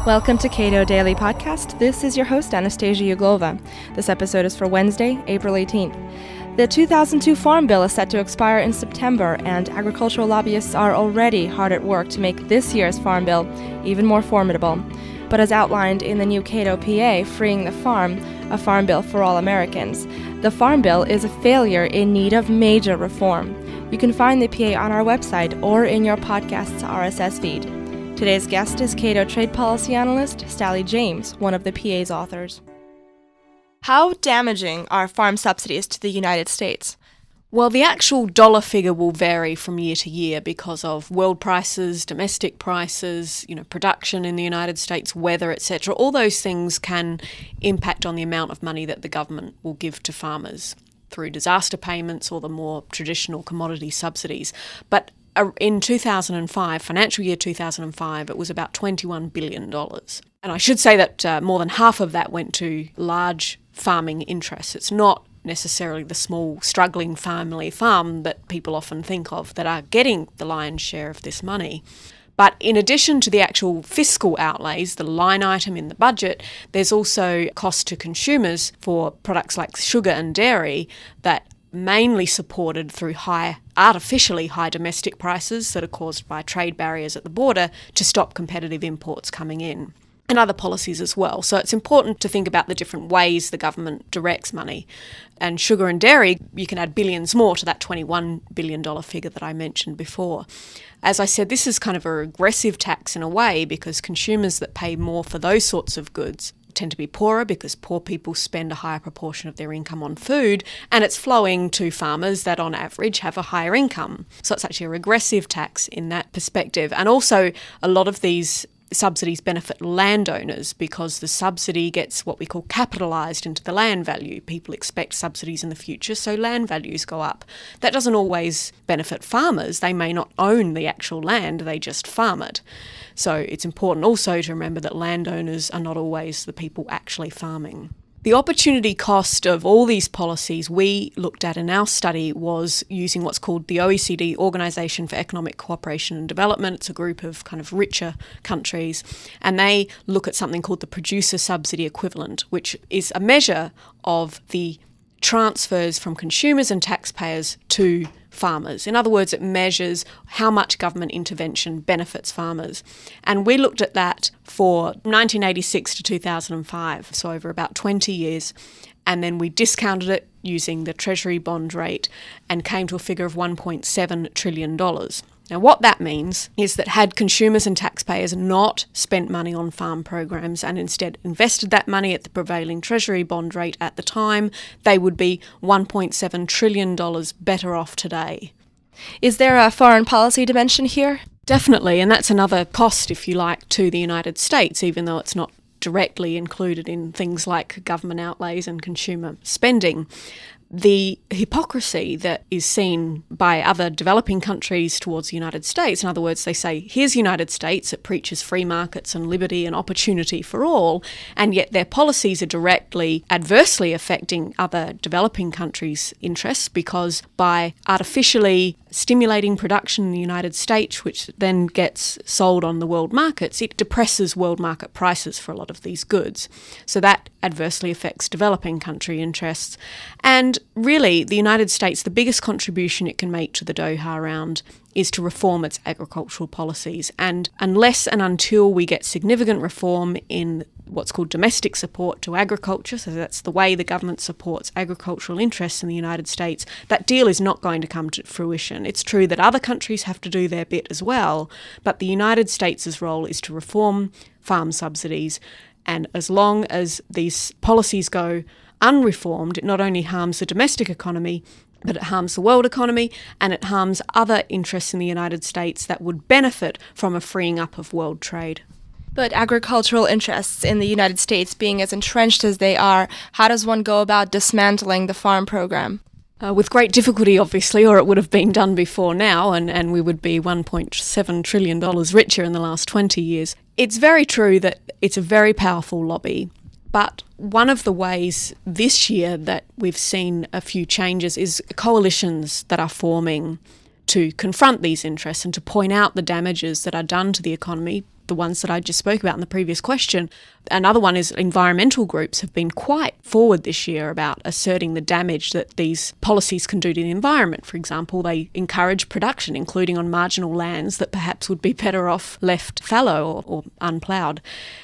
Welcome to Cato Daily Podcast. This is your host, Anastasia Uglova. This episode is for Wednesday, April 18th. The 2002 Farm Bill is set to expire in September, and agricultural lobbyists are already hard at work to make this year's Farm Bill even more formidable. But as outlined in the new Cato PA, Freeing the Farm, a farm bill for all Americans, the Farm Bill is a failure in need of major reform. You can find the PA on our website or in your podcast's RSS feed. Today's guest is Cato trade policy analyst Sally James, one of the PA's authors. How damaging are farm subsidies to the United States? Well, the actual dollar figure will vary from year to year because of world prices, domestic prices, production in the United States, weather, etc. All those things can impact on the amount of money that the government will give to farmers through disaster payments or the more traditional commodity subsidies. But in 2005, financial year 2005, it was about $21 billion. And I should say that more than half of that went to large farming interests. It's not necessarily the small, struggling family farm that people often think of that are getting the lion's share of this money. But in addition to the actual fiscal outlays, the line item in the budget, there's also cost to consumers for products like sugar and dairy that mainly supported through artificially high domestic prices that are caused by trade barriers at the border to stop competitive imports coming in, and other policies as well. So it's important to think about the different ways the government directs money. And sugar and dairy, you can add billions more to that $21 billion figure that I mentioned before. As I said, this is kind of a regressive tax in a way because consumers that pay more for those sorts of goods tend to be poorer because poor people spend a higher proportion of their income on food, and it's flowing to farmers that on average have a higher income. So it's actually a regressive tax in that perspective. And also a lot of these subsidies benefit landowners because the subsidy gets what we call capitalised into the land value. People expect subsidies in the future, so land values go up. That doesn't always benefit farmers. They may not own the actual land, they just farm it. So it's important also to remember that landowners are not always the people actually farming. The opportunity cost of all these policies we looked at in our study was using what's called the OECD, Organisation for Economic Cooperation and Development. It's a group of kind of richer countries, and they look at something called the producer subsidy equivalent, which is a measure of the transfers from consumers and taxpayers to farmers. In other words, it measures how much government intervention benefits farmers. And we looked at that for 1986 to 2005, so over about 20 years. And then we discounted it using the Treasury bond rate and came to a figure of $1.7 trillion. Now, what that means is that had consumers and taxpayers not spent money on farm programs and instead invested that money at the prevailing Treasury bond rate at the time, they would be $1.7 trillion better off today. Is there a foreign policy dimension here? Definitely, and that's another cost, if you like, to the United States, even though it's not directly included in things like government outlays and consumer spending. The hypocrisy that is seen by other developing countries towards the United States, in other words, they say, here's the United States, it preaches free markets and liberty and opportunity for all, and yet their policies are directly adversely affecting other developing countries' interests because by artificially stimulating production in the United States, which then gets sold on the world markets, it depresses world market prices for a lot of these goods. So that adversely affects developing country interests. And really, the United States, the biggest contribution it can make to the Doha round is to reform its agricultural policies. And unless and until we get significant reform in what's called domestic support to agriculture, so that's the way the government supports agricultural interests in the United States, that deal is not going to come to fruition. It's true that other countries have to do their bit as well, but the United States' role is to reform farm subsidies. And as long as these policies go unreformed, it not only harms the domestic economy, but it harms the world economy and it harms other interests in the United States that would benefit from a freeing up of world trade. But agricultural interests in the United States being as entrenched as they are, how does one go about dismantling the farm program? With great difficulty, obviously, or it would have been done before now, and we would be $1.7 trillion richer in the last 20 years. It's very true that it's a very powerful lobby, but one of the ways this year that we've seen a few changes is coalitions that are forming to confront these interests and to point out the damages that are done to the economy the ones that I just spoke about in the previous question. Another one is environmental groups have been quite forward this year about asserting the damage that these policies can do to the environment. For example, they encourage production, including on marginal lands that perhaps would be better off left fallow or unploughed.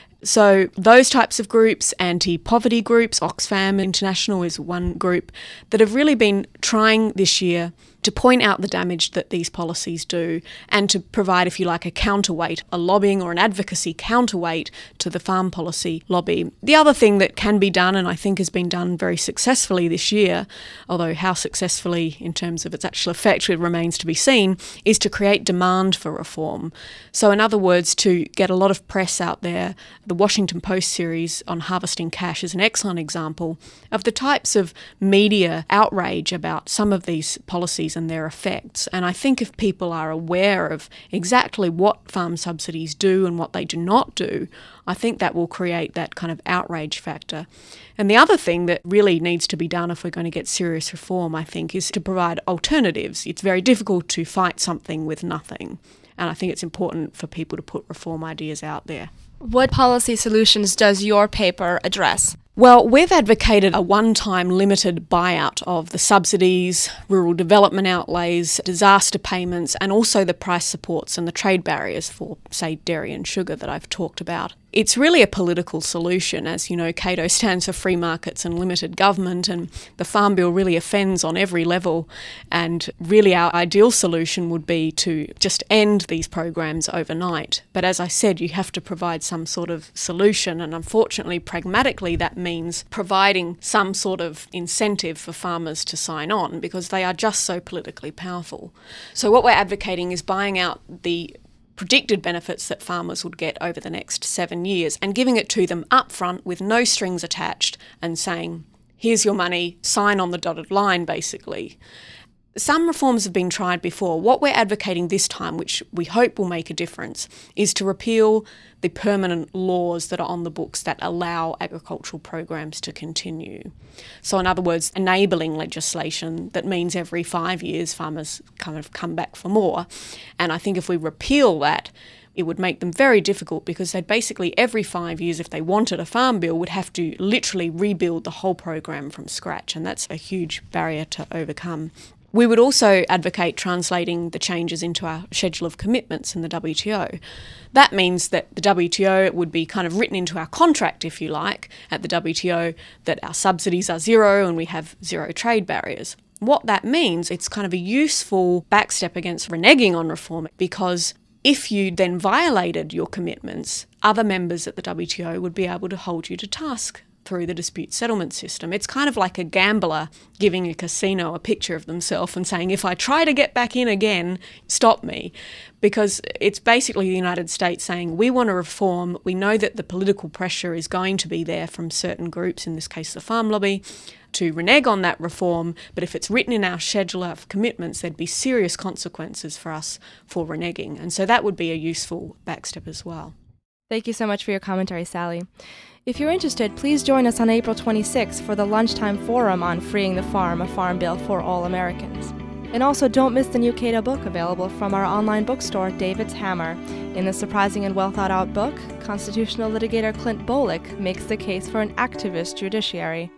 So those types of groups, anti-poverty groups, Oxfam International is one group that have really been trying this year to point out the damage that these policies do and to provide, if you like, a counterweight, a lobbying or an advocacy counterweight to the farm policy lobby. The other thing that can be done, and I think has been done very successfully this year, although how successfully in terms of its actual effect remains to be seen, is to create demand for reform. So in other words, to get a lot of press out there. The Washington Post series on harvesting cash is an excellent example of the types of media outrage about some of these policies and their effects. And I think if people are aware of exactly what farm subsidies do and what they do not do, I think that will create that kind of outrage factor. And the other thing that really needs to be done if we're going to get serious reform, I think, is to provide alternatives. It's very difficult to fight something with nothing. And I think it's important for people to put reform ideas out there. What policy solutions does your paper address? Well, we've advocated a one-time limited buyout of the subsidies, rural development outlays, disaster payments, and also the price supports and the trade barriers for, say, dairy and sugar that I've talked about. It's really a political solution. As you know, Cato stands for free markets and limited government, and the Farm Bill really offends on every level. And really our ideal solution would be to just end these programs overnight. But as I said, you have to provide some sort of solution, and unfortunately, pragmatically, that means providing some sort of incentive for farmers to sign on because they are just so politically powerful. So what we're advocating is buying out the predicted benefits that farmers would get over the next 7 years and giving it to them upfront with no strings attached and saying, here's your money, sign on the dotted line, basically. Some reforms have been tried before. What we're advocating this time, which we hope will make a difference, is to repeal the permanent laws that are on the books that allow agricultural programs to continue. So in other words, enabling legislation that means every 5 years farmers kind of come back for more. And I think if we repeal that, it would make them very difficult because they'd basically every 5 years, if they wanted a farm bill, would have to literally rebuild the whole program from scratch. And that's a huge barrier to overcome. We would also advocate translating the changes into our schedule of commitments in the WTO. That means that the WTO would be kind of written into our contract, if you like, at the WTO, that our subsidies are zero and we have zero trade barriers. What that means, it's kind of a useful backstep against reneging on reform, because if you then violated your commitments, other members at the WTO would be able to hold you to task through the dispute settlement system. It's kind of like a gambler giving a casino a picture of themselves and saying, if I try to get back in again, stop me. Because it's basically the United States saying, we want to reform. We know that the political pressure is going to be there from certain groups, in this case the farm lobby, to renege on that reform. But if it's written in our schedule of commitments, there'd be serious consequences for us for reneging. And so that would be a useful backstep as well. Thank you so much for your commentary, Sally. If you're interested, please join us on April 26th for the Lunchtime Forum on Freeing the Farm, a farm bill for all Americans. And also don't miss the new Cato book available from our online bookstore, David's Hammer. In the surprising and well-thought-out book, constitutional litigator Clint Bolick makes the case for an activist judiciary.